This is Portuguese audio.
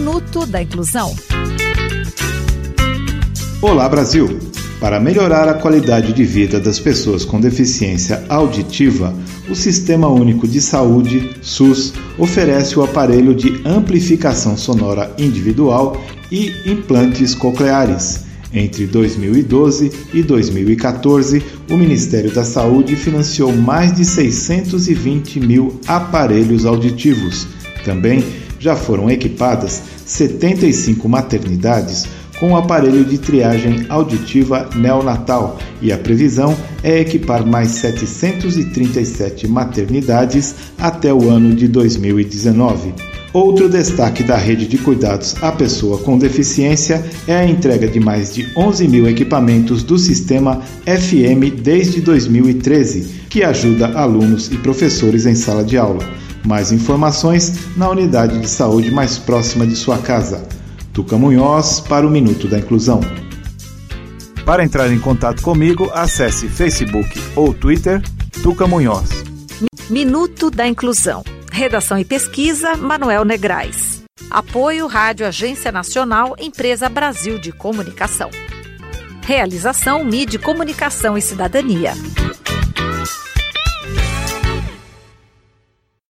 Minuto da Inclusão. Olá, Brasil! Para melhorar a qualidade de vida das pessoas com deficiência auditiva, o Sistema Único de Saúde, SUS, oferece o aparelho de amplificação sonora individual e implantes cocleares. Entre 2012 e 2014, o Ministério da Saúde financiou mais de 620 mil aparelhos auditivos. Também já foram equipadas 75 maternidades com o aparelho de triagem auditiva neonatal, e a previsão é equipar mais 737 maternidades até o ano de 2019. Outro destaque da rede de cuidados à pessoa com deficiência é a entrega de mais de 11 mil equipamentos do sistema FM desde 2013, que ajuda alunos e professores em sala de aula. Mais informações na unidade de saúde mais próxima de sua casa. Tuca Munhoz para o Minuto da Inclusão. Para entrar em contato comigo, acesse Facebook ou Twitter, Tuca Munhoz. Minuto da Inclusão. Redação e pesquisa, Manuel Negrais. Apoio Rádio Agência Nacional, Empresa Brasil de Comunicação. Realização Mídia, Comunicação e Cidadania.